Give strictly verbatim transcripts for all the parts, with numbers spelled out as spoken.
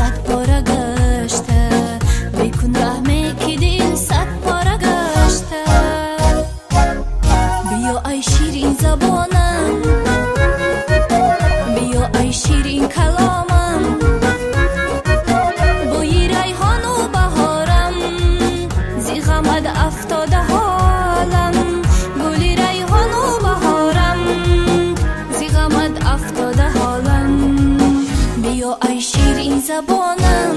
صد باره گشته، بکن رحمه که دل صد باره گشته. بیا ای شیرین زبانم، بیا ای شیرین کلامم، بوی ریحان و بهارم، زی غمت افتاده حالم. گلی ریحان و بهارم، زی غمت افتاده حالم. بیا ای شیرین زبانم.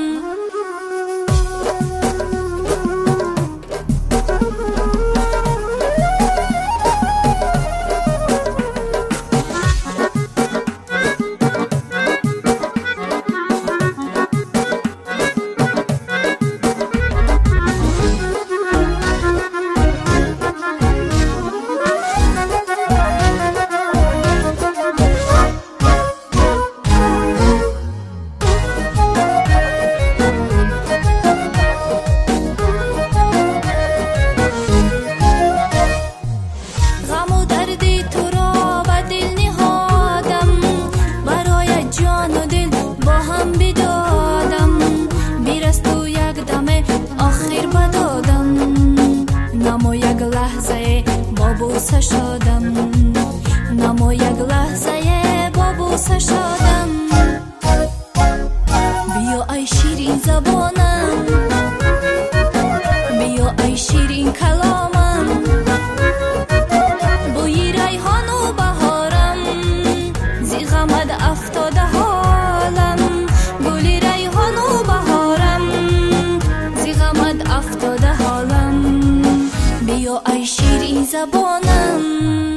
نما یک لحظه بابوسه شدم، نما یک لحظه بابوسه شدم. بیا ای شیرین زبانم، بیا ای شیرین کلامم، بوی ریحان و بهارم، زی غمت افتاده حالم. گلی ریحان و بهارم، زی غمت افتاده حالم. بیا ای شیرین زبانم.